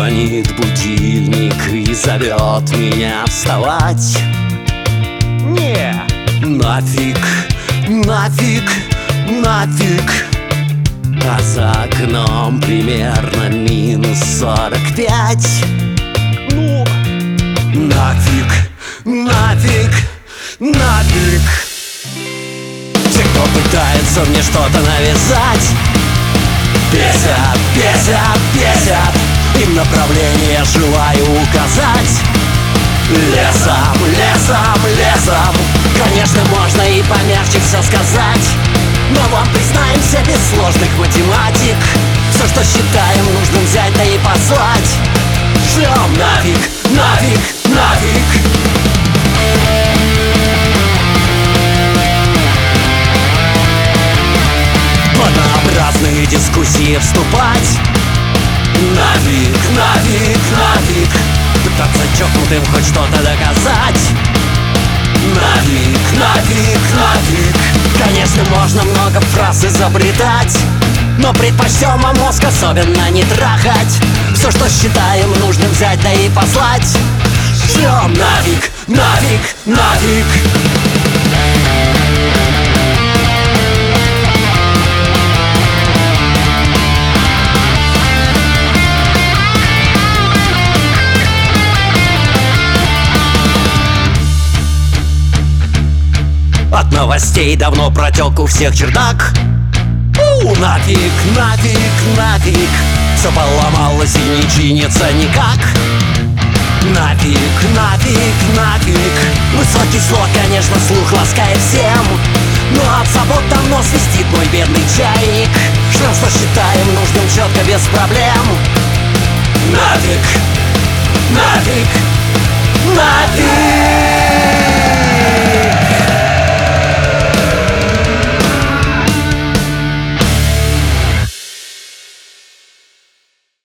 Звонит будильник и зовет меня вставать. Не, нафиг, нафиг, нафиг. А за окном примерно минус 45. Ну, нафиг, нафиг, нафиг. Те, кто пытается мне что-то навязать, бесят, бесят, бесят. Им направление желаю указать. Лесом, лесом, лесом. Конечно, можно и помягче все сказать, но вам признаемся без сложных математик. Все, что считаем нужным взять, да и послать. Шлем нафиг, нафиг, нафиг. В однообразные дискуссии вступать. Нафиг, нафиг, нафиг. Пытаться чокнутым хоть что-то доказать. Нафиг, нафиг, нафиг. Конечно, можно много фраз изобретать, но предпочтем вам мозг особенно не трахать. Все, что считаем нужным взять, да и послать. Шлем нафиг, нафиг, нафиг. От новостей давно протек у всех чердак. Нафиг, нафиг, нафиг. Все поломалось и не чинится никак. Нафиг, нафиг, нафиг. Высокий слог, конечно, слух ласкает всем, но от забот давно свистит мой бедный чайник. Что считаем нужным четко, без проблем.